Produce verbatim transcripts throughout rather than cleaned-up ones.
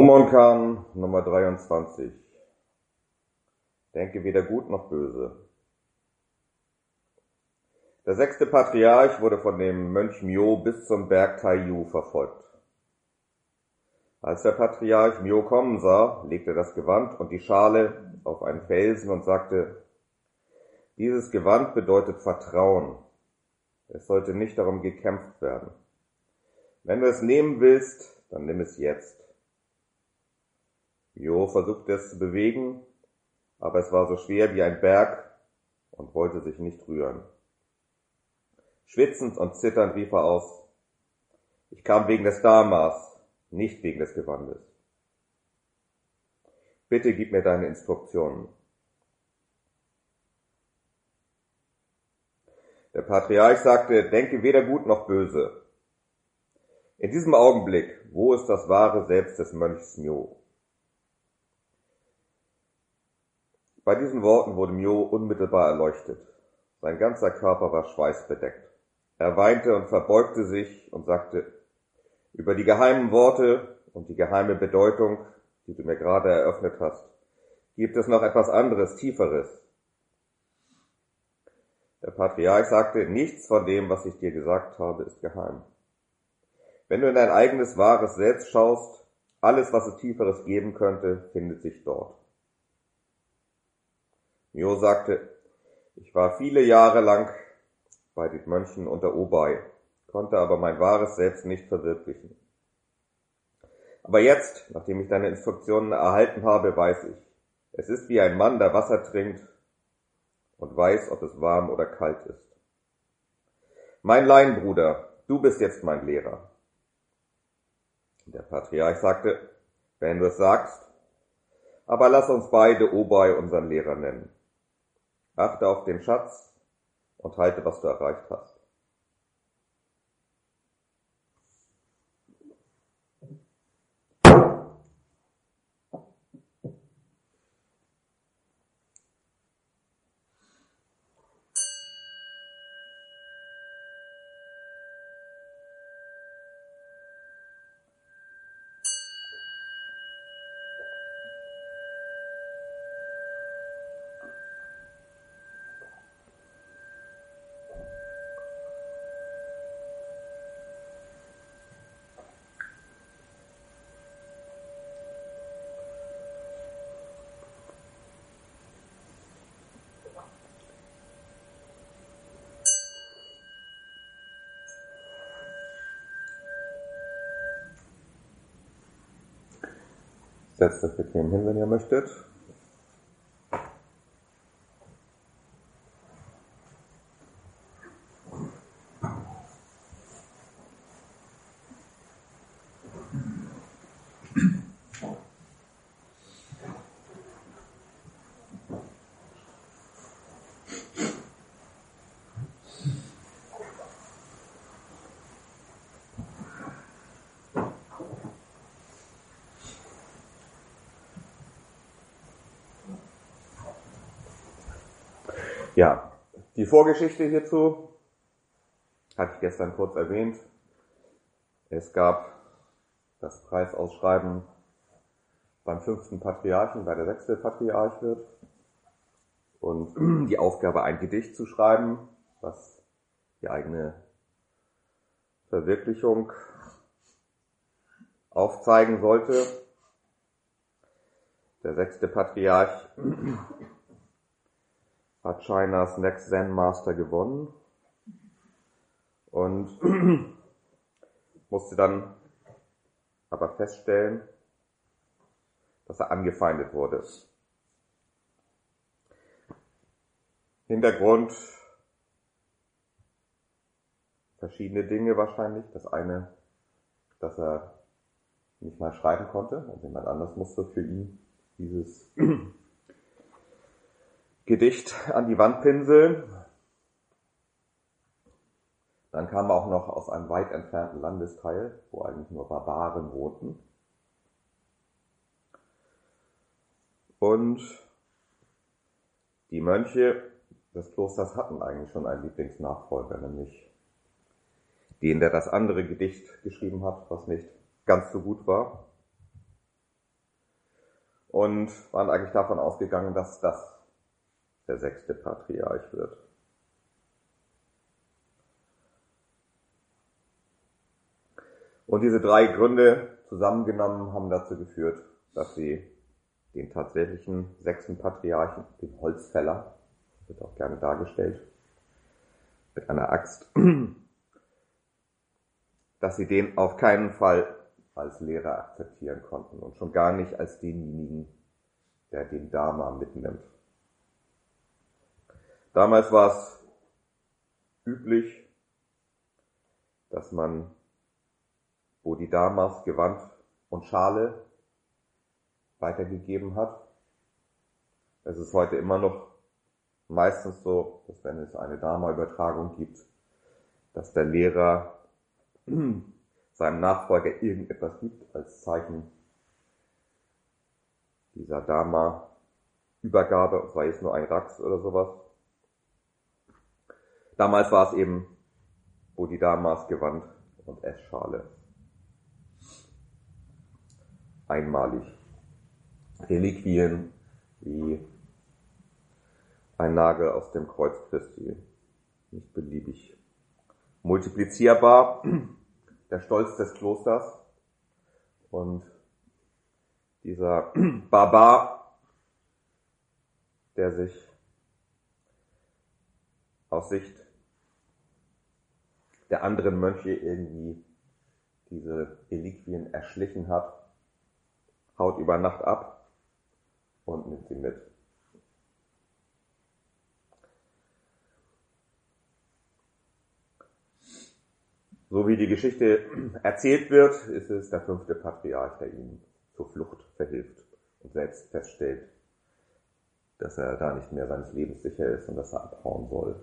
Momonkan Nummer dreiundzwanzig. Denke weder gut noch böse. Der sechste Patriarch wurde von dem Mönch Myo bis zum Berg Taiyu verfolgt. Als der Patriarch Myo kommen sah, legte er das Gewand und die Schale auf einen Felsen und sagte: Dieses Gewand bedeutet Vertrauen. Es sollte nicht darum gekämpft werden. Wenn du es nehmen willst, dann nimm es jetzt. Myo versuchte es zu bewegen, aber es war so schwer wie ein Berg und wollte sich nicht rühren. Schwitzend und zitternd rief er aus: Ich kam wegen des Dharmas, nicht wegen des Gewandes. Bitte gib mir deine Instruktionen. Der Patriarch sagte: Denke weder gut noch böse. In diesem Augenblick, wo ist das wahre Selbst des Mönchs Myo? Bei diesen Worten wurde Myo unmittelbar erleuchtet. Sein ganzer Körper war schweißbedeckt. Er weinte und verbeugte sich und sagte: Über die geheimen Worte und die geheime Bedeutung, die du mir gerade eröffnet hast, gibt es noch etwas anderes, Tieferes. Der Patriarch sagte: Nichts von dem, was ich dir gesagt habe, ist geheim. Wenn du in dein eigenes wahres Selbst schaust, alles, was es Tieferes geben könnte, findet sich dort. Myo sagte: Ich war viele Jahre lang bei den Mönchen unter Obai, konnte aber mein wahres Selbst nicht verwirklichen. Aber jetzt, nachdem ich deine Instruktionen erhalten habe, weiß ich, es ist wie ein Mann, der Wasser trinkt und weiß, ob es warm oder kalt ist. Mein Laienbruder, du bist jetzt mein Lehrer. Der Patriarch sagte: Wenn du es sagst, aber lass uns beide Obai unseren Lehrer nennen. Achte auf den Schatz und halte, was du erreicht hast. Setzt euch bequem hin, wenn ihr möchtet. Ja, die Vorgeschichte hierzu hatte ich gestern kurz erwähnt. Es gab das Preisausschreiben beim fünften Patriarchen, weil der sechste Patriarch wird. Und die Aufgabe, ein Gedicht zu schreiben, was die eigene Verwirklichung aufzeigen sollte. Der sechste Patriarch hat Chinas Next Zen Master gewonnen und musste dann aber feststellen, dass er angefeindet wurde. Hintergrund: verschiedene Dinge wahrscheinlich. Das eine, dass er nicht mal schreiben konnte und jemand anders musste für ihn dieses Gedicht an die Wand pinseln. Dann kam er auch noch aus einem weit entfernten Landesteil, wo eigentlich nur Barbaren wohnten. Und die Mönche des Klosters hatten eigentlich schon einen Lieblingsnachfolger, nämlich den, der das andere Gedicht geschrieben hat, was nicht ganz so gut war. und waren eigentlich davon ausgegangen, dass das der sechste Patriarch wird. Und diese drei Gründe zusammengenommen haben dazu geführt, dass sie den tatsächlichen sechsten Patriarchen, den Holzfäller, wird auch gerne dargestellt, mit einer Axt, dass sie den auf keinen Fall als Lehrer akzeptieren konnten und schon gar nicht als denjenigen, der den Dharma mitnimmt. Damals war es üblich, dass man Bodhidharmas Gewand und Schale weitergegeben hat. Es ist heute immer noch meistens so, dass wenn es eine Dharma-Übertragung gibt, dass der Lehrer seinem Nachfolger irgendetwas gibt als Zeichen dieser Dharma-Übergabe, sei es nur ein Rax oder sowas. Damals war es eben Bodhidharmas Gewand und Essschale. Einmalig. Reliquien wie ein Nagel aus dem Kreuz Christi. Nicht beliebig multiplizierbar. Der Stolz des Klosters und dieser Barbar, der sich aus Sicht der anderen Mönche irgendwie diese Reliquien erschlichen hat, haut über Nacht ab und nimmt sie mit. So wie die Geschichte erzählt wird, ist es der fünfte Patriarch, der ihm zur Flucht verhilft und selbst feststellt, dass er da nicht mehr seines Lebens sicher ist und dass er abhauen soll.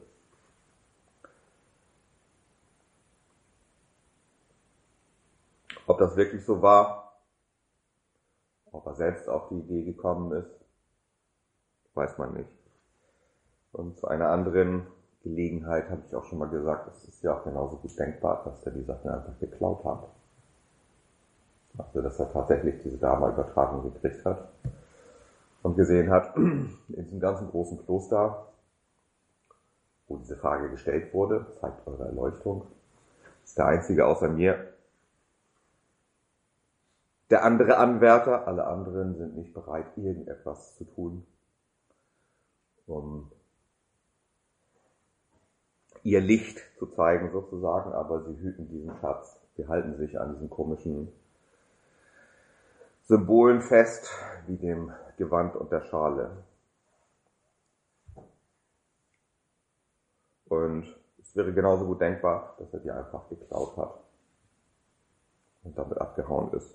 Ob das wirklich so war, ob er selbst auf die Idee gekommen ist, weiß man nicht. Und zu einer anderen Gelegenheit habe ich auch schon mal gesagt, es ist ja auch genauso gut denkbar, dass er die Sachen einfach geklaut hat. Also, dass er tatsächlich diese Dharma-Übertragung gekriegt hat und gesehen hat, in diesem ganzen großen Kloster, wo diese Frage gestellt wurde, zeigt eure Erleuchtung, ist der einzige außer mir, der andere Anwärter, alle anderen sind nicht bereit, irgendetwas zu tun, um ihr Licht zu zeigen sozusagen, aber sie hüten diesen Schatz. Sie halten sich an diesen komischen Symbolen fest, wie dem Gewand und der Schale. Und es wäre genauso gut denkbar, dass er die einfach geklaut hat und damit abgehauen ist.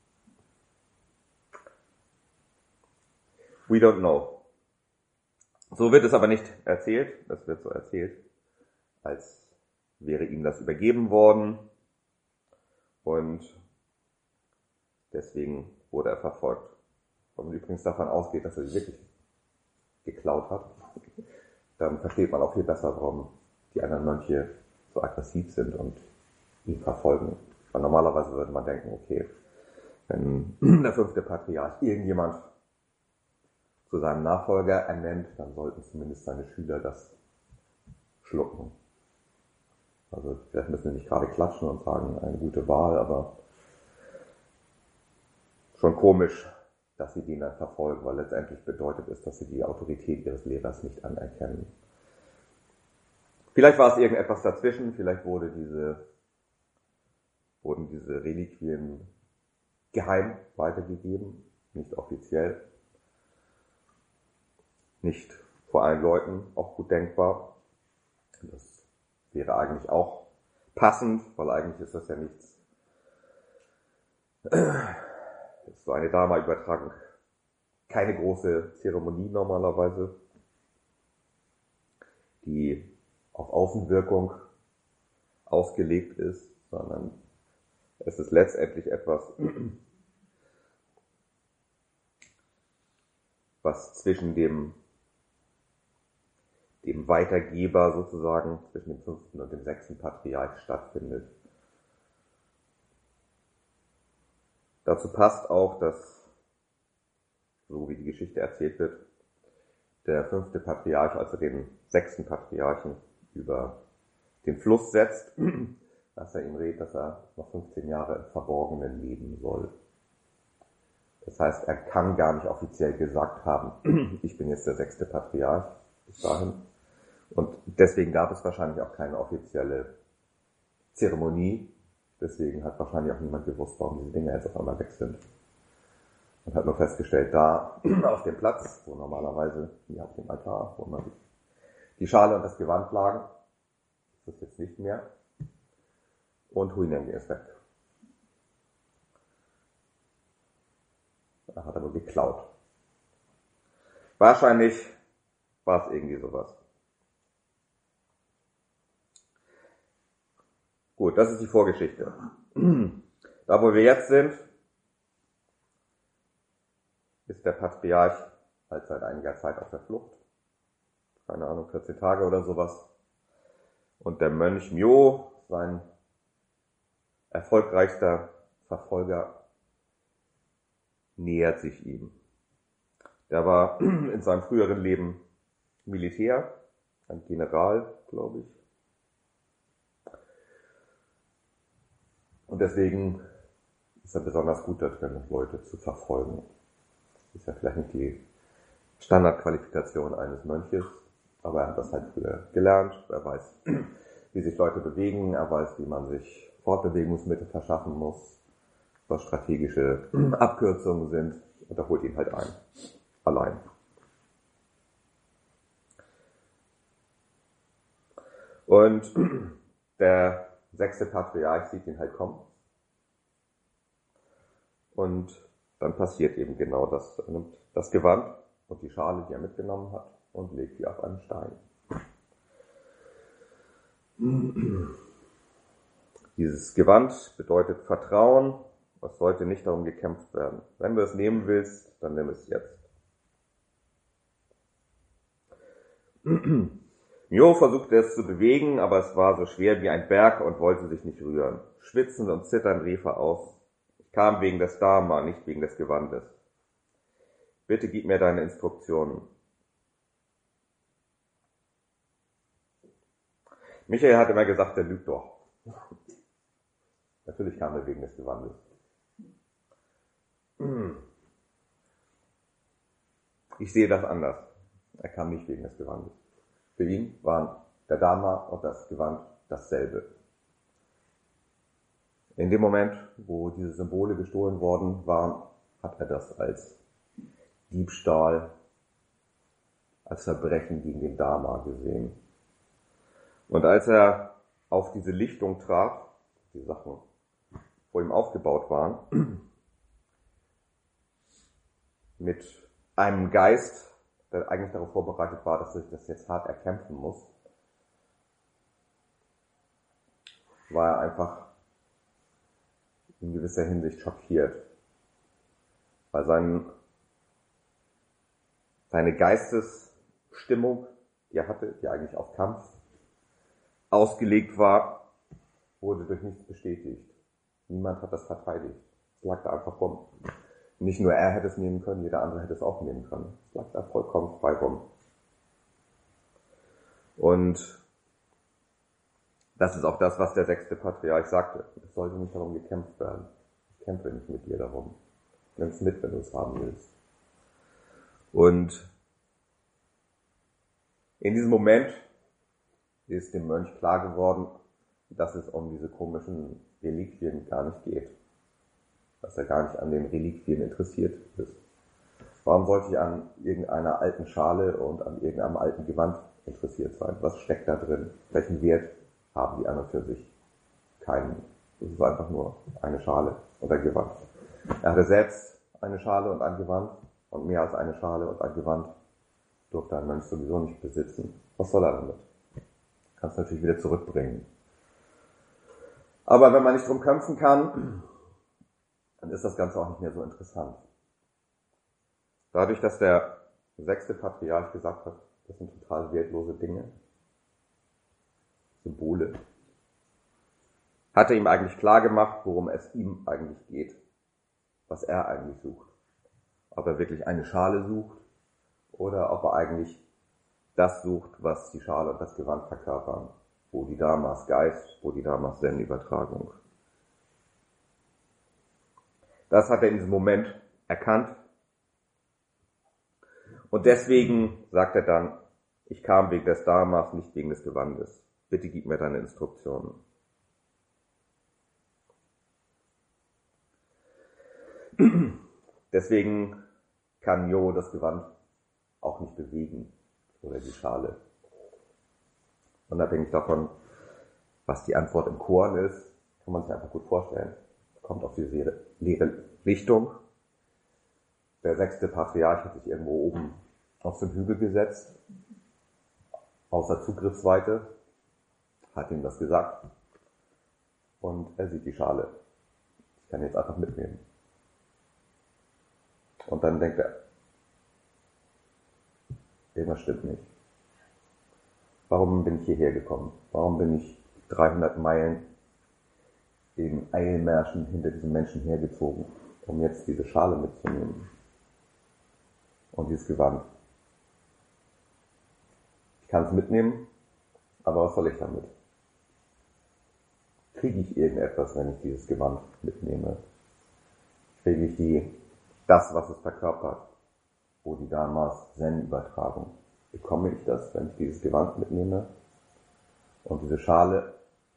We don't know. So wird es aber nicht erzählt. Es wird so erzählt, als wäre ihm das übergeben worden. Und deswegen wurde er verfolgt. Wenn man übrigens davon ausgeht, dass er sie wirklich geklaut hat, dann versteht man auch viel besser, warum die anderen Mönche so aggressiv sind und ihn verfolgen. Weil normalerweise würde man denken, okay, wenn der fünfte Patriarch irgendjemand zu seinem Nachfolger ernennt, dann sollten zumindest seine Schüler das schlucken. Also vielleicht müssen wir nicht gerade klatschen und sagen, eine gute Wahl, aber schon komisch, dass sie den dann verfolgen, weil letztendlich bedeutet es, dass sie die Autorität ihres Lehrers nicht anerkennen. Vielleicht war es irgendetwas dazwischen, vielleicht wurde diese, wurden diese Reliquien geheim weitergegeben, nicht offiziell. Nicht vor allen Leuten, auch gut denkbar. Das wäre eigentlich auch passend, weil eigentlich ist das ja nichts, ist so eine Dharma-Übertragung keine große Zeremonie normalerweise, die auf Außenwirkung ausgelegt ist, sondern es ist letztendlich etwas, was zwischen dem dem Weitergeber sozusagen, zwischen dem fünften und dem sechsten Patriarch stattfindet. Dazu passt auch, dass so wie die Geschichte erzählt wird, der fünfte Patriarch, also den sechsten Patriarchen, über den Fluss setzt, dass er ihm rät, dass er noch fünfzehn Jahre im Verborgenen leben soll. Das heißt, er kann gar nicht offiziell gesagt haben, ich bin jetzt der sechste Patriarch bis dahin. Und deswegen gab es wahrscheinlich auch keine offizielle Zeremonie. Deswegen hat wahrscheinlich auch niemand gewusst, warum diese Dinge jetzt auf einmal weg sind. Man hat nur festgestellt, da auf dem Platz, wo normalerweise, hier auf dem Altar, wo man die Schale und das Gewand lagen, ist das jetzt nicht mehr. Und Huineng ist weg. Er hat aber geklaut. Wahrscheinlich war es irgendwie sowas. Gut, das ist die Vorgeschichte. Da, wo wir jetzt sind, ist der Patriarch halt seit einiger Zeit auf der Flucht. Keine Ahnung, vierzehn Tage oder sowas. Und der Mönch Myo, sein erfolgreichster Verfolger, nähert sich ihm. Der war in seinem früheren Leben Militär, ein General, glaube ich. Und deswegen ist er besonders gut da drin, Leute zu verfolgen. Das ist ja vielleicht nicht die Standardqualifikation eines Mönches, aber er hat das halt früher gelernt. Er weiß, wie sich Leute bewegen, er weiß, wie man sich Fortbewegungsmittel verschaffen muss, was strategische Abkürzungen sind, und er holt ihn halt ein. Allein. Und der sechste Patriarch sieht ihn halt kommen. Und dann passiert eben genau das. Er nimmt das Gewand und die Schale, die er mitgenommen hat, und legt die auf einen Stein. Dieses Gewand bedeutet Vertrauen. Es sollte nicht darum gekämpft werden. Wenn du es nehmen willst, dann nimm es jetzt. Myo versuchte es zu bewegen, aber es war so schwer wie ein Berg und wollte sich nicht rühren. Schwitzend und zitternd rief er aus: Ich kam wegen des Dharma, nicht wegen des Gewandes. Bitte gib mir deine Instruktionen. Michael hat immer gesagt, der lügt doch. Natürlich kam er wegen des Gewandes. Ich sehe das anders. Er kam nicht wegen des Gewandes. Für ihn waren der Dharma und das Gewand dasselbe. In dem Moment, wo diese Symbole gestohlen worden waren, hat er das als Diebstahl, als Verbrechen gegen den Dharma gesehen. Und als er auf diese Lichtung trat, die Sachen vor ihm aufgebaut waren, mit einem Geist, der eigentlich darauf vorbereitet war, dass er sich das jetzt hart erkämpfen muss, war er einfach in gewisser Hinsicht schockiert, weil sein, seine Geistesstimmung, die er hatte, die eigentlich auf Kampf ausgelegt war, wurde durch nichts bestätigt. Niemand hat das verteidigt. Es lag da einfach rum. Nicht nur er hätte es nehmen können, jeder andere hätte es auch nehmen können. Es lag da vollkommen frei rum. Und das ist auch das, was der sechste Patriarch sagte. Es sollte nicht darum gekämpft werden. Ich kämpfe nicht mit dir darum. Nimm es mit, wenn du es haben willst. Und in diesem Moment ist dem Mönch klar geworden, dass es um diese komischen Reliquien gar nicht geht. Dass er gar nicht an den Reliquien interessiert ist. Warum sollte ich an irgendeiner alten Schale und an irgendeinem alten Gewand interessiert sein? Was steckt da drin? Welchen Wert haben die an und für sich? Keinen. Es ist einfach nur eine Schale und ein Gewand. Er hatte selbst eine Schale und ein Gewand, und mehr als eine Schale und ein Gewand durfte ein Mönch sowieso nicht besitzen. Was soll er damit? Kannst du natürlich wieder zurückbringen. Aber wenn man nicht drum kämpfen kann, dann ist das Ganze auch nicht mehr so interessant. Dadurch, dass der sechste Patriarch gesagt hat, das sind total wertlose Dinge, Symbole, hat er ihm eigentlich klar gemacht, worum es ihm eigentlich geht, was er eigentlich sucht. ob er wirklich eine Schale sucht oder ob er eigentlich das sucht, was die Schale und das Gewand verkörpern. Bodhidharmas Geist, Bodhidharmas Zen-Übertragung. Das hat er in diesem Moment erkannt. Und deswegen sagt er dann, ich kam wegen des Dharmas, nicht wegen des Gewandes. Bitte gib mir deine Instruktionen. Deswegen kann Jo das Gewand auch nicht bewegen oder die Schale. Unabhängig davon, was die Antwort im Koan ist, kann man sich einfach gut vorstellen. Es kommt auf diese leere Richtung. Der sechste Patriarch hat sich irgendwo oben auf so einen Hügel gesetzt, außer Zugriffsweite, hat ihm das gesagt und er sieht die Schale. Ich kann jetzt einfach mitnehmen. Und dann denkt er, irgendwas stimmt nicht. Warum bin ich hierher gekommen? Warum bin ich dreihundert Meilen in Eilmärschen hinter diesem Menschen hergezogen, um jetzt diese Schale mitzunehmen? Und dieses Gewand. Ich kann es mitnehmen, aber was soll ich damit? Kriege ich irgendetwas, wenn ich dieses Gewand mitnehme? Kriege ich die, das, was es verkörpert? Bodhidharmas Zen-Übertragung. Bekomme ich das, wenn ich dieses Gewand mitnehme? Und diese Schale?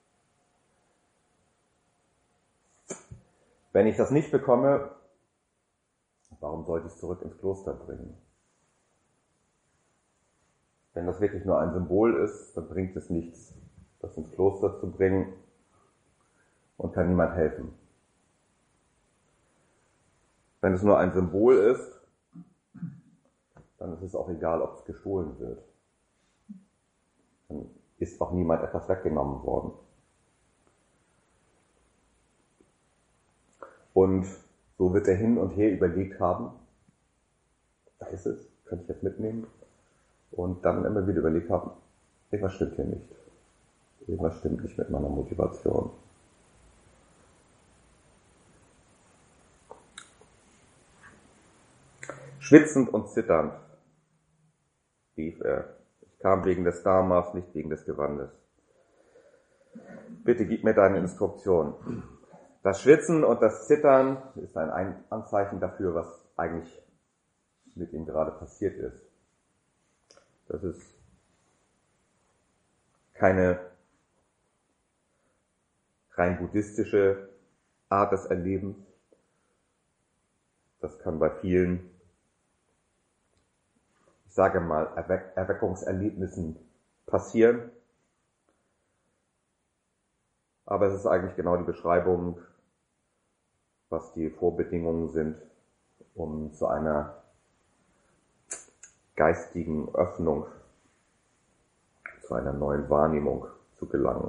Wenn ich das nicht bekomme, warum sollte ich es zurück ins Kloster bringen? Wenn das wirklich nur ein Symbol ist, dann bringt es nichts, das ins Kloster zu bringen und kann niemand helfen. Wenn es nur ein Symbol ist, dann ist es auch egal, ob es gestohlen wird. Dann ist auch niemand etwas weggenommen worden. Und so wird er hin und her überlegt haben, da ist es, könnte ich jetzt mitnehmen? Und dann immer wieder überlegt haben, irgendwas stimmt hier nicht. Irgendwas stimmt nicht mit meiner Motivation. Schwitzend und zitternd rief er, ich kam wegen des Dharmas, nicht wegen des Gewandes. Bitte gib mir deine Instruktion. Das Schwitzen und das Zittern ist ein Anzeichen dafür, was eigentlich mit ihm gerade passiert ist. Das ist keine rein buddhistische Art des Erlebens. Das kann bei vielen, ich sage mal, Erweck- Erweckungserlebnissen passieren. Aber es ist eigentlich genau die Beschreibung, was die Vorbedingungen sind, um zu einer geistigen Öffnung, zu einer neuen Wahrnehmung zu gelangen.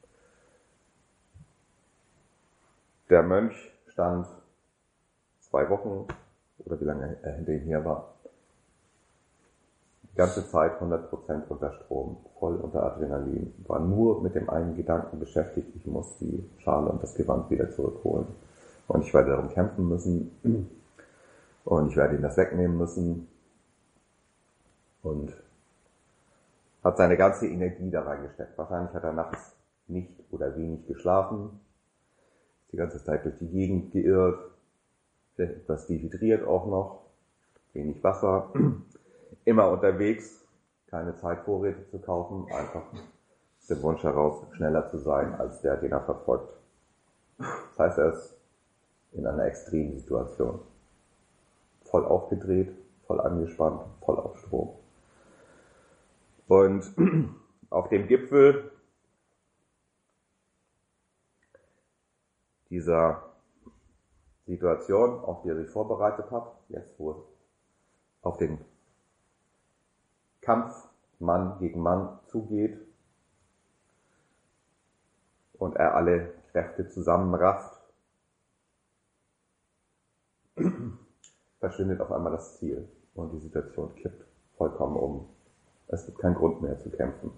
Der Mönch stand zwei Wochen, oder wie lange er hinter ihm her war, die ganze Zeit hundert Prozent unter Strom, voll unter Adrenalin, war nur mit dem einen Gedanken beschäftigt, ich muss die Schale und das Gewand wieder zurückholen. Und ich werde darum kämpfen müssen, und ich werde ihm das wegnehmen müssen, und hat seine ganze Energie da reingesteckt. Wahrscheinlich hat er nachts nicht oder wenig geschlafen, ist die ganze Zeit durch die Gegend geirrt, etwas dehydriert auch noch, wenig Wasser, immer unterwegs, keine Zeitvorräte zu kaufen, einfach aus dem Wunsch heraus, schneller zu sein als der, den er verfolgt. Das heißt, er ist in einer extremen Situation. Voll aufgedreht, voll angespannt, voll auf Strom. Und auf dem Gipfel dieser Situation, auf die er sich vorbereitet hat, jetzt wo es auf den Kampf Mann gegen Mann zugeht und er alle Kräfte zusammenrafft, verschwindet auf einmal das Ziel und die Situation kippt vollkommen um. Es gibt keinen Grund mehr zu kämpfen.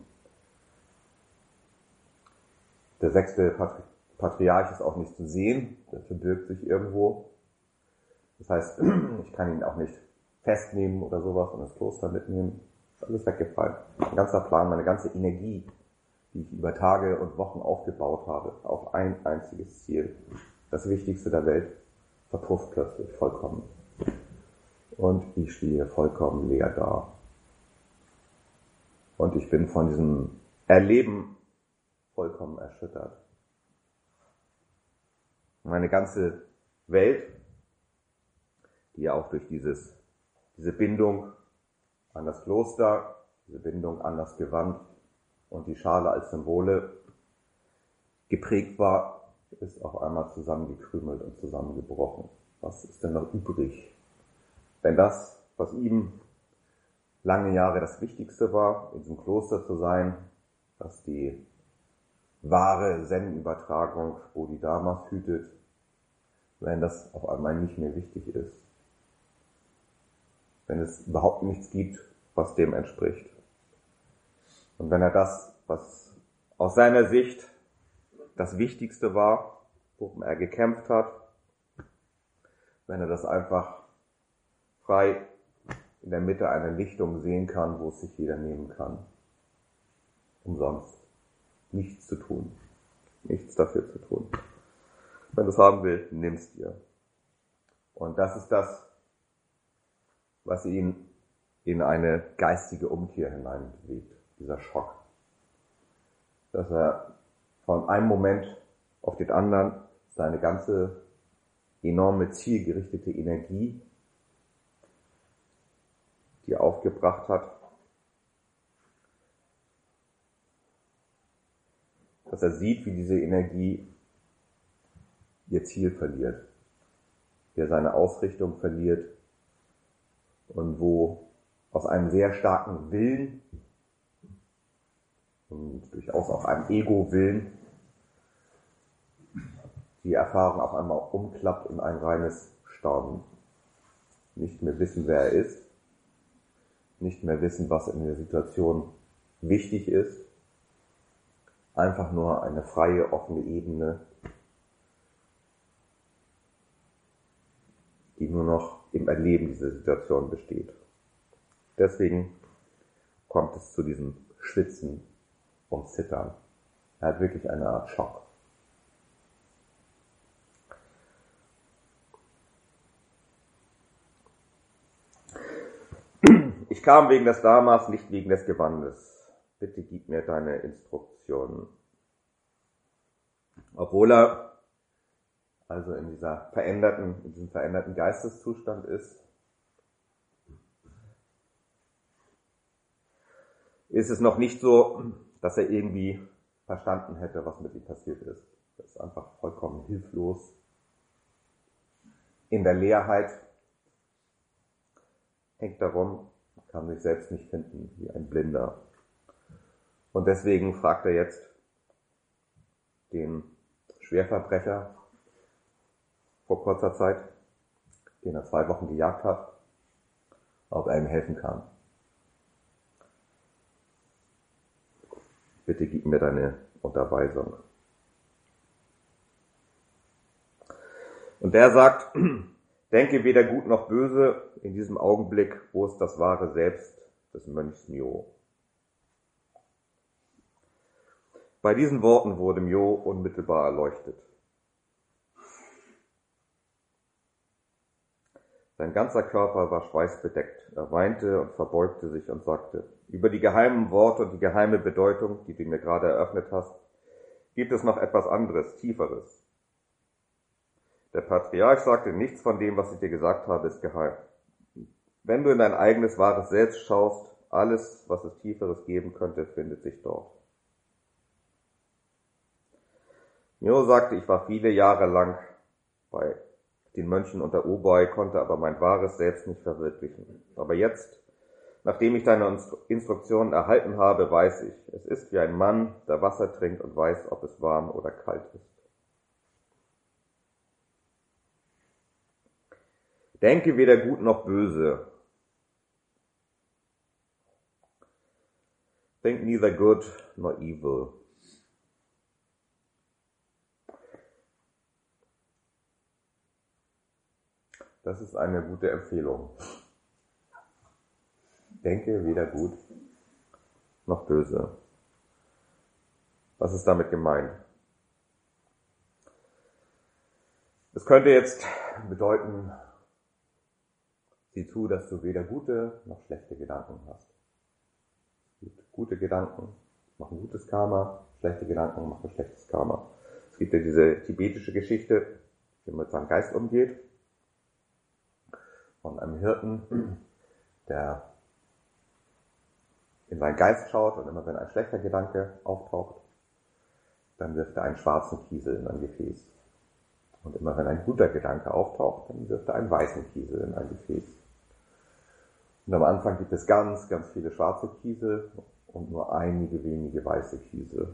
Der sechste Patri- Patriarch ist auch nicht zu sehen, der verbirgt sich irgendwo. Das heißt, ich kann ihn auch nicht festnehmen oder sowas und ins Kloster mitnehmen. Ist alles weggefallen. Mein ganzer Plan, meine ganze Energie, die ich über Tage und Wochen aufgebaut habe, auf ein einziges Ziel, das Wichtigste der Welt, verpufft plötzlich vollkommen. Und ich stehe vollkommen leer da. Und ich bin von diesem Erleben vollkommen erschüttert. Meine ganze Welt, die ja auch durch dieses, diese Bindung an das Kloster, diese Bindung an das Gewand und die Schale als Symbole geprägt war, ist auf einmal zusammengekrümelt und zusammengebrochen. Was ist denn noch übrig? Wenn das, was ihm lange Jahre das Wichtigste war, in diesem Kloster zu sein, dass die wahre Zen-Übertragung Bodhidharmas hütet, wenn das auf einmal nicht mehr wichtig ist. Wenn es überhaupt nichts gibt, was dem entspricht. Und wenn er das, was aus seiner Sicht das Wichtigste war, worum er gekämpft hat, wenn er das einfach frei in der Mitte einer Lichtung sehen kann, wo es sich jeder nehmen kann. Umsonst. Nichts zu tun. Nichts dafür zu tun. Wenn du es haben willst, nimm's dir. Und das ist das, was ihn in eine geistige Umkehr hineinbewegt. Dieser Schock. Dass er von einem Moment auf den anderen seine ganze enorme zielgerichtete Energie, die er aufgebracht hat, dass er sieht, wie diese Energie ihr Ziel verliert, wie er seine Ausrichtung verliert und wo aus einem sehr starken Willen und durchaus auch einem Ego-Willen die Erfahrung auf einmal umklappt in ein reines Staunen. Nicht mehr wissen, wer er ist, nicht mehr wissen, was in der Situation wichtig ist, einfach nur eine freie, offene Ebene, die nur noch im Erleben dieser Situation besteht. Deswegen kommt es zu diesem Schwitzen und Zittern. Er hat wirklich eine Art Schock. Ich kam wegen des Dharmas, nicht wegen des Gewandes. Bitte gib mir deine Instruktionen. Obwohl er also in dieser veränderten, in diesem veränderten Geisteszustand ist, ist es noch nicht so, dass er irgendwie verstanden hätte, was mit ihm passiert ist. Er ist einfach vollkommen hilflos, in der Leerheit, hängt darum, kann sich selbst nicht finden, wie ein Blinder. Und deswegen fragt er jetzt den Schwerverbrecher vor kurzer Zeit, den er zwei Wochen gejagt hat, ob er ihm helfen kann. Bitte gib mir deine Unterweisung. Und der sagt, denke weder gut noch böse in diesem Augenblick, wo es das wahre Selbst des Mönchs Myo. Bei diesen Worten wurde Myo unmittelbar erleuchtet. Sein ganzer Körper war schweißbedeckt. Er weinte und verbeugte sich und sagte, über die geheimen Worte und die geheime Bedeutung, die du mir gerade eröffnet hast, gibt es noch etwas anderes, Tieferes. Der Patriarch sagte, nichts von dem, was ich dir gesagt habe, ist geheim. Wenn du in dein eigenes wahres Selbst schaust, alles, was es Tieferes geben könnte, findet sich dort. Myo sagte, ich war viele Jahre lang bei den Mönchen unter Obei, konnte aber mein wahres Selbst nicht verwirklichen. Aber jetzt, nachdem ich deine Instruktionen erhalten habe, weiß ich, es ist wie ein Mann, der Wasser trinkt und weiß, ob es warm oder kalt ist. Denke weder gut noch böse. Think neither good nor evil. Das ist eine gute Empfehlung. Denke weder gut noch böse. Was ist damit gemeint? Es könnte jetzt bedeuten, sieh zu, dass du weder gute noch schlechte Gedanken hast. Gute Gedanken machen gutes Karma, schlechte Gedanken machen schlechtes Karma. Es gibt ja diese tibetische Geschichte, wie man mit seinem Geist umgeht, von einem Hirten, der in seinen Geist schaut und immer wenn ein schlechter Gedanke auftaucht, dann wirft er einen schwarzen Kiesel in ein Gefäß. Und immer wenn ein guter Gedanke auftaucht, dann wirft er einen weißen Kiesel in ein Gefäß. Und am Anfang gibt es ganz, ganz viele schwarze Kiesel und nur einige wenige weiße Kiesel.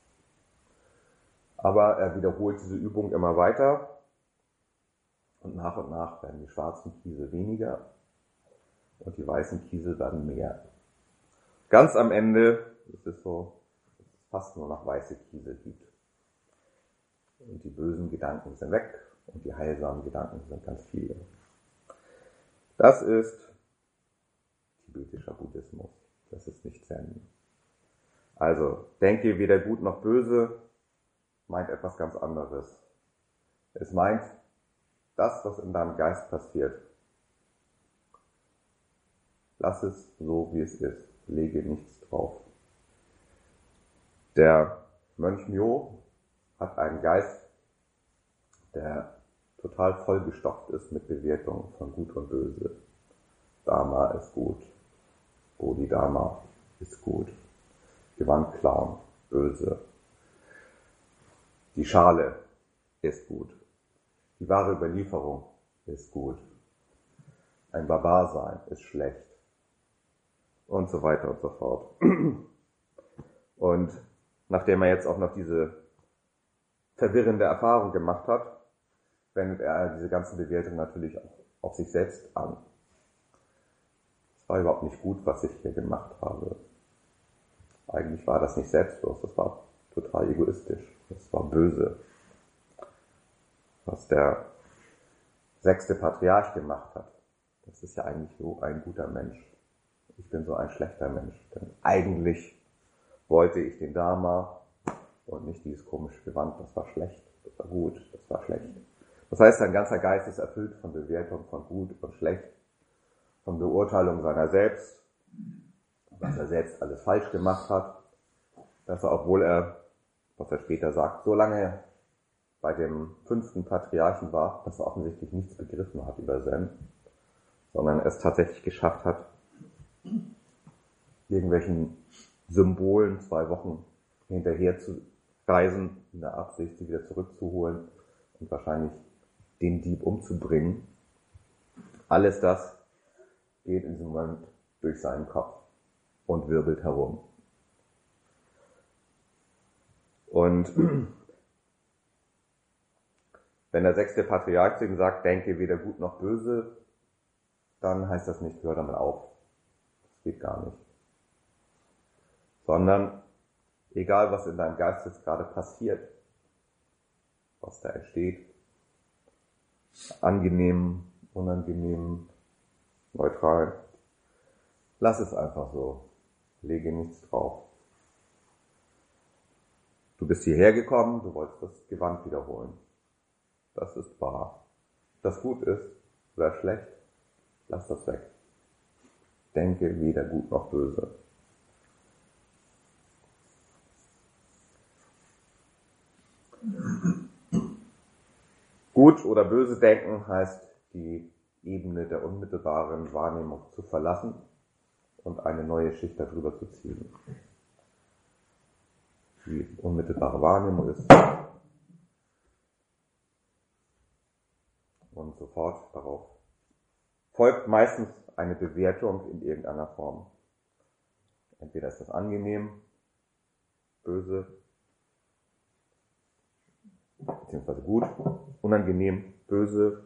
Aber er wiederholt diese Übung immer weiter und nach und nach werden die schwarzen Kiesel weniger und die weißen Kiesel werden mehr. Ganz am Ende ist es so, dass es fast nur noch weiße Kiesel gibt. Und die bösen Gedanken sind weg und die heilsamen Gedanken sind ganz viele. Das ist tibetischer Buddhismus. Das ist nicht Zen. Also, denke weder gut noch böse meint etwas ganz anderes. Es meint, das, was in deinem Geist passiert, lass es so, wie es ist. Lege nichts drauf. Der Mönch Myo hat einen Geist, der total vollgestopft ist mit Bewertungen von Gut und Böse. Dharma ist gut. Bodhidharma ist gut. Gewand klauen, böse. Die Schale ist gut. Die wahre Überlieferung ist gut. Ein Barbar sein ist schlecht. Und so weiter und so fort. Und nachdem er jetzt auch noch diese verwirrende Erfahrung gemacht hat, wendet er diese ganzen Bewertungen natürlich auch auf sich selbst an. Es war überhaupt nicht gut, was ich hier gemacht habe. Eigentlich war das nicht selbstlos, das war total egoistisch, das war böse. Was der sechste Patriarch gemacht hat, das ist ja eigentlich so ein guter Mensch. Ich bin so ein schlechter Mensch, denn eigentlich wollte ich den Dharma und nicht dieses komische Gewand, das war schlecht, das war gut, das war schlecht. Das heißt, sein ganzer Geist ist erfüllt von Bewertung von gut und schlecht, von Beurteilung seiner selbst, was er selbst alles falsch gemacht hat, dass er, obwohl er, was er später sagt, so lange bei dem fünften Patriarchen war, dass er offensichtlich nichts begriffen hat über Zen, sondern es tatsächlich geschafft hat, irgendwelchen Symbolen zwei Wochen hinterher zu reisen, in der Absicht, sie wieder zurückzuholen und wahrscheinlich den Dieb umzubringen. Alles das geht in diesem Moment durch seinen Kopf und wirbelt herum. Und wenn der sechste Patriarch zu ihm sagt, denke weder gut noch böse, dann heißt das nicht, hör damit auf. Das geht gar nicht. Sondern, egal was in deinem Geist jetzt gerade passiert, was da entsteht, angenehm, unangenehm, neutral, lass es einfach so. Lege nichts drauf. Du bist hierher gekommen, du wolltest das Gewand wiederholen. Das ist wahr. Ob das gut ist oder schlecht, lass das weg. Denke weder gut noch böse. Gut oder böse denken heißt, die Ebene der unmittelbaren Wahrnehmung zu verlassen und eine neue Schicht darüber zu ziehen. Die unmittelbare Wahrnehmung ist und sofort darauf folgt meistens eine Bewertung in irgendeiner Form. Entweder ist das angenehm, böse, beziehungsweise gut, unangenehm, böse,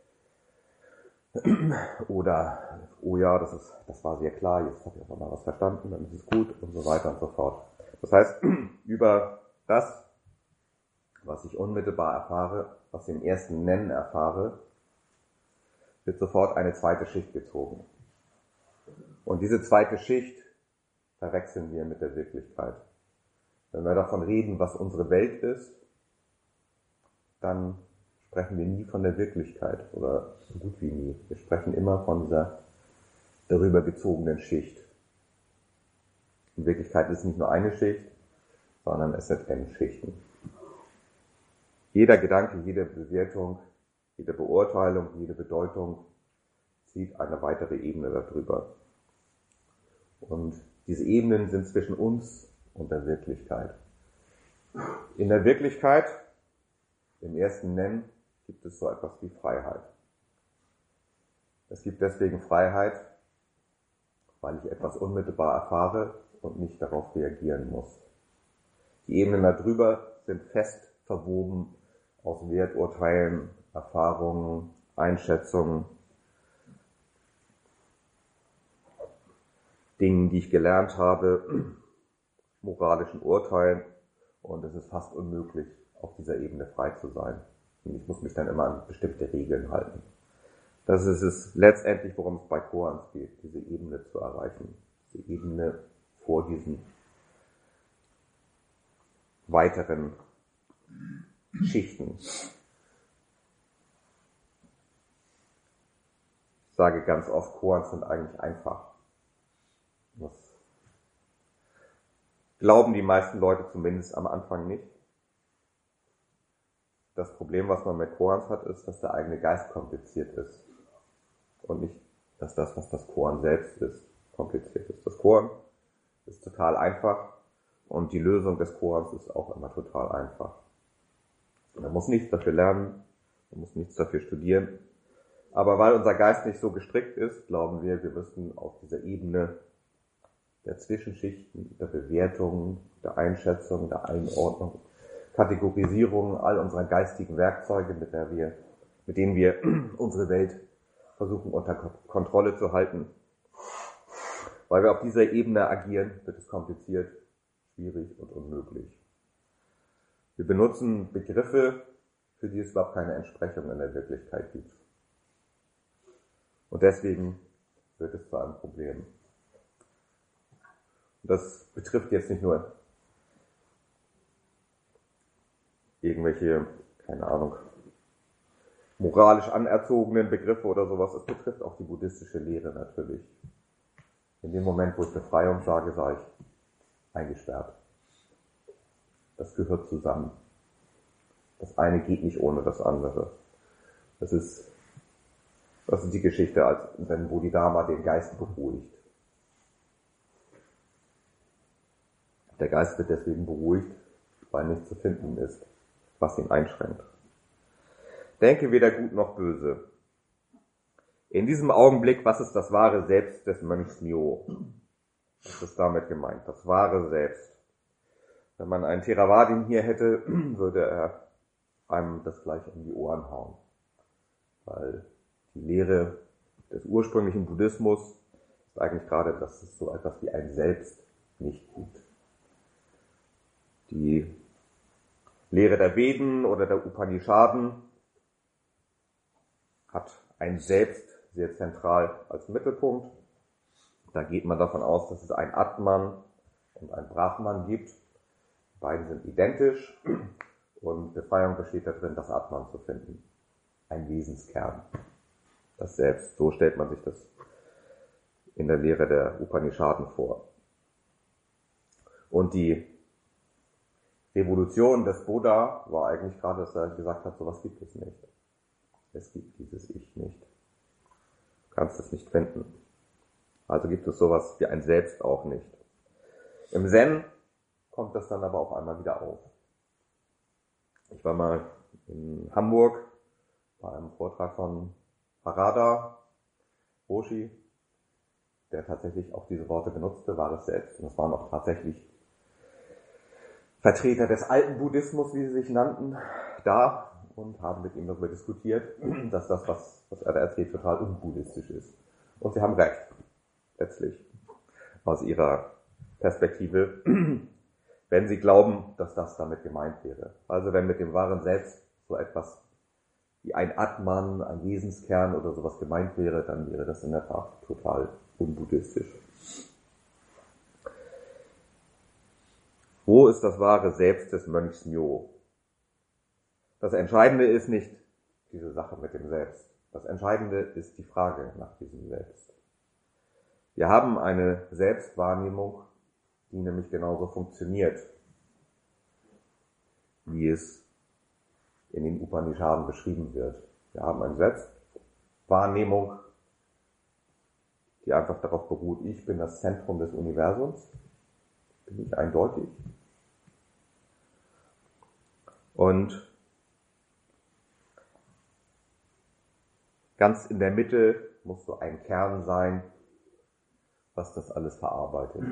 oder, oh ja, das ist, das war sehr klar, jetzt habe ich aber mal was verstanden, dann ist es gut und so weiter und so fort. Das heißt, über das, was ich unmittelbar erfahre, was ich im ersten Nennen erfahre, wird sofort eine zweite Schicht gezogen. Und diese zweite Schicht verwechseln wir mit der Wirklichkeit. Wenn wir davon reden, was unsere Welt ist, dann sprechen wir nie von der Wirklichkeit oder so gut wie nie. Wir sprechen immer von dieser darüber gezogenen Schicht. In Wirklichkeit ist es nicht nur eine Schicht, sondern es sind N-Schichten. Jeder Gedanke, jede Bewertung, jede Beurteilung, jede Bedeutung zieht eine weitere Ebene darüber. Und diese Ebenen sind zwischen uns und der Wirklichkeit. In der Wirklichkeit, im ersten Nennen, gibt es so etwas wie Freiheit. Es gibt deswegen Freiheit, weil ich etwas unmittelbar erfahre und nicht darauf reagieren muss. Die Ebenen darüber sind fest verwoben aus Werturteilen, Erfahrungen, Einschätzungen, Dingen, die ich gelernt habe, moralischen Urteilen, und es ist fast unmöglich, auf dieser Ebene frei zu sein. Und ich muss mich dann immer an bestimmte Regeln halten. Das ist es letztendlich, worum es bei Koans geht, diese Ebene zu erreichen. Diese Ebene vor diesen weiteren Schichten. Ich sage ganz oft, Koans sind eigentlich einfach. Das glauben die meisten Leute zumindest am Anfang nicht. Das Problem, was man mit Koans hat, ist, dass der eigene Geist kompliziert ist. Und nicht, dass das, was das Koan selbst ist, kompliziert ist. Das Koan ist total einfach und die Lösung des Koans ist auch immer total einfach. Man muss nichts dafür lernen, man muss nichts dafür studieren. Aber weil unser Geist nicht so gestrickt ist, glauben wir, wir müssten auf dieser Ebene der Zwischenschichten, der Bewertung, der Einschätzung, der Einordnung, Kategorisierung all unserer geistigen Werkzeuge, mit der wir, mit denen wir unsere Welt versuchen unter Kontrolle zu halten. Weil wir auf dieser Ebene agieren, wird es kompliziert, schwierig und unmöglich. Wir benutzen Begriffe, für die es überhaupt keine Entsprechung in der Wirklichkeit gibt. Und deswegen wird es zu einem Problem. Und das betrifft jetzt nicht nur irgendwelche, keine Ahnung, moralisch anerzogenen Begriffe oder sowas, es betrifft auch die buddhistische Lehre natürlich. In dem Moment, wo ich Befreiung sage, sage ich eingesperrt. Das gehört zusammen. Das eine geht nicht ohne das andere. Das ist, das ist die Geschichte, als wenn Bodhidharma den Geist beruhigt. Der Geist wird deswegen beruhigt, weil nichts zu finden ist, was ihn einschränkt. Denke weder gut noch böse. In diesem Augenblick, was ist das wahre Selbst des Mönchs Myo? Was ist damit gemeint? Das wahre Selbst. Wenn man einen Theravadin hier hätte, würde er einem das gleich in die Ohren hauen. Weil die Lehre des ursprünglichen Buddhismus ist eigentlich gerade, dass es so etwas wie ein Selbst nicht gibt. Die Lehre der Veden oder der Upanishaden hat ein Selbst sehr zentral als Mittelpunkt. Da geht man davon aus, dass es ein Atman und ein Brahman gibt. Beide sind identisch und Befreiung besteht darin, das Atman zu finden. Ein Wesenskern. Das Selbst. So stellt man sich das in der Lehre der Upanishaden vor. Und die Revolution des Buddha war eigentlich gerade, dass er gesagt hat, sowas gibt es nicht. Es gibt dieses Ich nicht. Du kannst es nicht finden. Also gibt es sowas wie ein Selbst auch nicht. Im Zen kommt das dann aber auf einmal wieder auf. Ich war mal in Hamburg bei einem Vortrag von Harada Roshi, der tatsächlich auch diese Worte benutzte, wahres Selbst. Und das waren auch tatsächlich Vertreter des alten Buddhismus, wie sie sich nannten, da und haben mit ihm darüber diskutiert, dass das, was, was er da erzählt, total unbuddhistisch ist. Und sie haben recht, letztlich, aus ihrer Perspektive, wenn sie glauben, dass das damit gemeint wäre. Also wenn mit dem wahren Selbst so etwas wie ein Atman, ein Wesenskern oder sowas gemeint wäre, dann wäre das in der Tat total unbuddhistisch. Wo ist das wahre Selbst des Mönchs Myo? Das Entscheidende ist nicht diese Sache mit dem Selbst. Das Entscheidende ist die Frage nach diesem Selbst. Wir haben eine Selbstwahrnehmung, die nämlich genauso funktioniert, wie es in den Upanishaden beschrieben wird. Wir haben eine Selbstwahrnehmung, die einfach darauf beruht, ich bin das Zentrum des Universums, bin ich eindeutig. Und ganz in der Mitte muss so ein Kern sein, was das alles verarbeitet.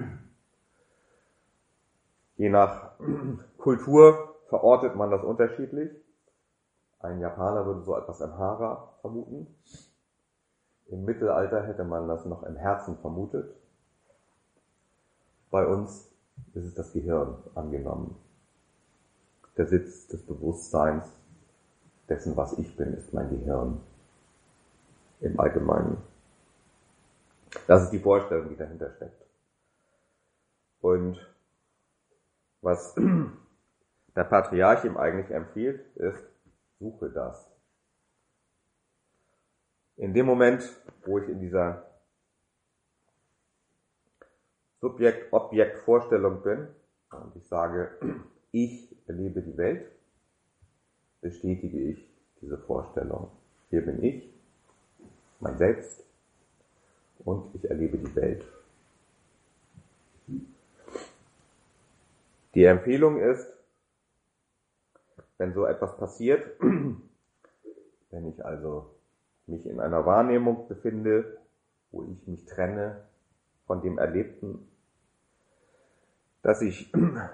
Je nach Kultur verortet man das unterschiedlich. Ein Japaner würde so etwas im Hara vermuten. Im Mittelalter hätte man das noch im Herzen vermutet. Bei uns ist es das Gehirn angenommen. Der Sitz des Bewusstseins, dessen, was ich bin, ist mein Gehirn. Im Allgemeinen. Das ist die Vorstellung, die dahinter steckt. Und was der Patriarch ihm eigentlich empfiehlt, ist, suche das. In dem Moment, wo ich in dieser Subjekt-Objekt-Vorstellung bin und ich sage, ich erlebe die Welt, bestätige ich diese Vorstellung. Hier bin ich, mein Selbst, und ich erlebe die Welt. Die Empfehlung ist, wenn so etwas passiert, wenn ich also mich in einer Wahrnehmung befinde, wo ich mich trenne von dem Erlebten, dass ich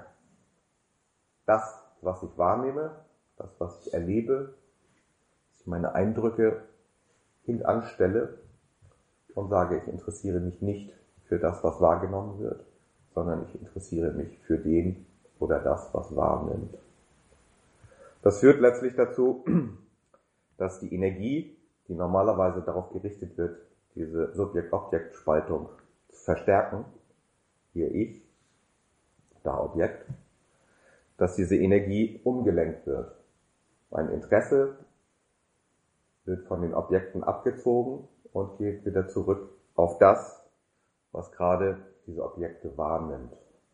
das, was ich wahrnehme, das, was ich erlebe, dass ich meine Eindrücke hintanstelle und sage, ich interessiere mich nicht für das, was wahrgenommen wird, sondern ich interessiere mich für den oder das, was wahrnimmt. Das führt letztlich dazu, dass die Energie, die normalerweise darauf gerichtet wird, diese Subjekt-Objekt-Spaltung zu verstärken, hier ich, da Objekt, dass diese Energie umgelenkt wird. Mein Interesse wird von den Objekten abgezogen und geht wieder zurück auf das, was gerade diese Objekte wahrnimmt.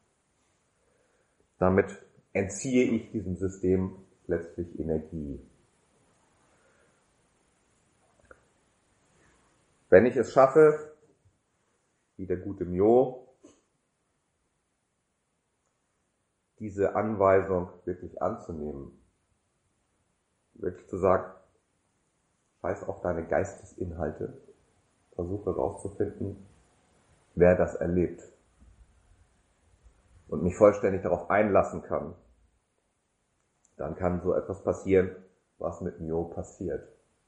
Damit entziehe ich diesem System letztlich Energie. Wenn ich es schaffe, wie der gute Myo, diese Anweisung wirklich anzunehmen, wirklich zu sagen, scheiß auf deine Geistesinhalte, versuche herauszufinden, wer das erlebt und mich vollständig darauf einlassen kann, dann kann so etwas passieren, was mit Myo passiert.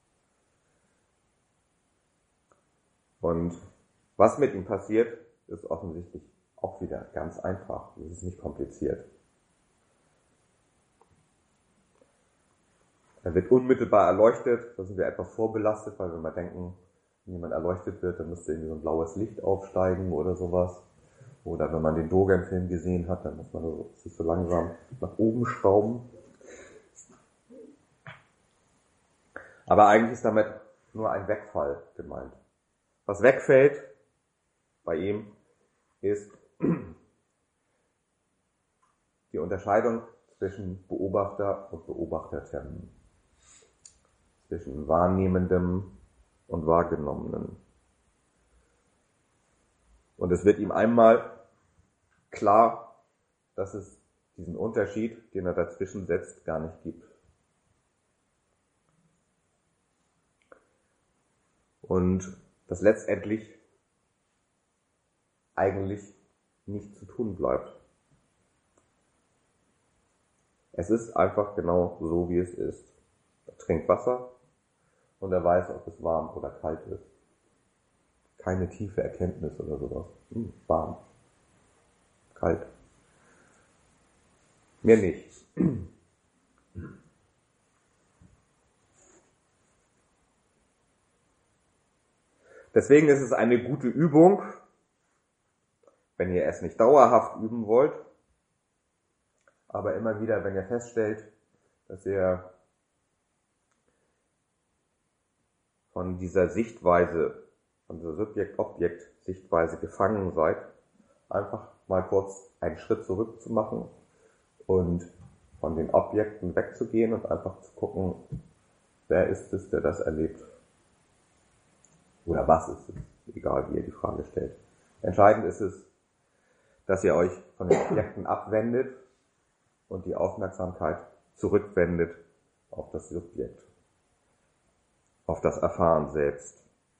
Und was mit ihm passiert, ist offensichtlich auch wieder ganz einfach. Es ist nicht kompliziert. Er wird unmittelbar erleuchtet, da sind wir etwas vorbelastet, weil wir mal denken, wenn jemand erleuchtet wird, dann müsste irgendwie so ein blaues Licht aufsteigen oder sowas. Oder wenn man den Dogen-Film gesehen hat, dann muss man so, sich so langsam nach oben schrauben. Aber eigentlich ist damit nur ein Wegfall gemeint. Was wegfällt bei ihm ist die Unterscheidung zwischen Beobachter und Beobachtertem, zwischen Wahrnehmendem und Wahrgenommenem. Und es wird ihm einmal klar, dass es diesen Unterschied, den er dazwischen setzt, gar nicht gibt. Und dass letztendlich eigentlich nichts zu tun bleibt. Es ist einfach genau so, wie es ist. Er trinkt Wasser und er weiß, ob es warm oder kalt ist. Keine tiefe Erkenntnis oder sowas. Hm, warm. Kalt. Mir nicht. Deswegen ist es eine gute Übung, wenn ihr es nicht dauerhaft üben wollt, aber immer wieder, wenn ihr feststellt, dass ihr von dieser Sichtweise, von dieser Subjekt-Objekt-Sichtweise gefangen seid, einfach mal kurz einen Schritt zurück zu machen und von den Objekten wegzugehen und einfach zu gucken, wer ist es, der das erlebt? Oder was ist es? Egal, wie ihr die Frage stellt. Entscheidend ist es, dass ihr euch von den Objekten abwendet und die Aufmerksamkeit zurückwendet auf das Subjekt, auf das Erfahren selbst.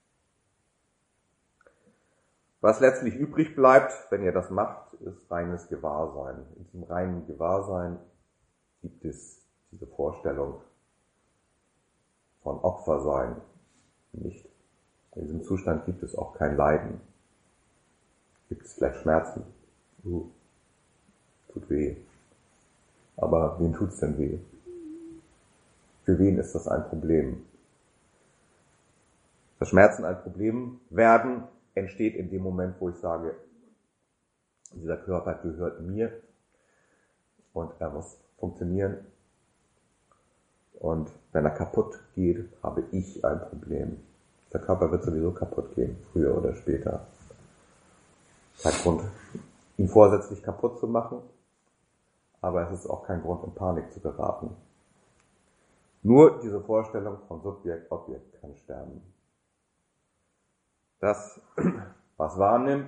Was letztlich übrig bleibt, wenn ihr das macht, ist reines Gewahrsein. In diesem reinen Gewahrsein gibt es diese Vorstellung von Opfersein nicht. In diesem Zustand gibt es auch kein Leiden. Gibt es vielleicht Schmerzen? Uh, tut weh. Aber wem tut's denn weh? Für wen ist das ein Problem? Dass Schmerzen ein Problem werden, entsteht in dem Moment, wo ich sage, dieser Körper gehört mir und er muss funktionieren. Und wenn er kaputt geht, habe ich ein Problem. Der Körper wird sowieso kaputt gehen, früher oder später. Kein Grund, ihn vorsätzlich kaputt zu machen, aber es ist auch kein Grund, in Panik zu geraten. Nur diese Vorstellung von Subjekt, Objekt kann sterben. Das, was wahrnimmt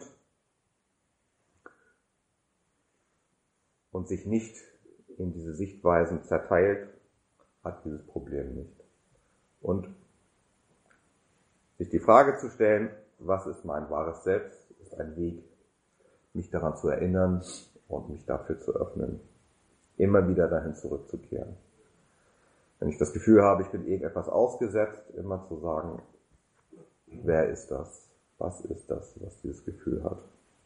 und sich nicht in diese Sichtweisen zerteilt, hat dieses Problem nicht. Und sich die Frage zu stellen, was ist mein wahres Selbst, ist ein Weg, mich daran zu erinnern und mich dafür zu öffnen, immer wieder dahin zurückzukehren. Wenn ich das Gefühl habe, ich bin irgendetwas ausgesetzt, immer zu sagen, wer ist das? Was ist das, was dieses Gefühl hat?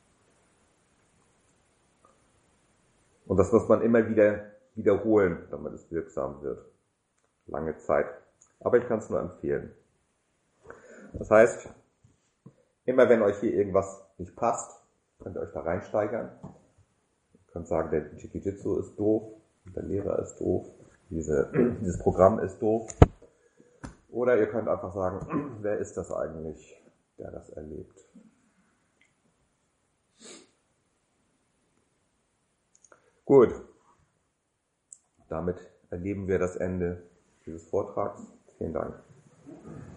Und das muss man immer wieder wiederholen, damit es wirksam wird. Lange Zeit. Aber ich kann es nur empfehlen. Das heißt, immer wenn euch hier irgendwas nicht passt, könnt ihr euch da reinsteigern. Ihr könnt sagen, der Jikijitsu ist doof, der Lehrer ist doof, diese, dieses Programm ist doof. Oder ihr könnt einfach sagen, wer ist das eigentlich, der das erlebt? Gut, damit erleben wir das Ende dieses Vortrags. Vielen Dank.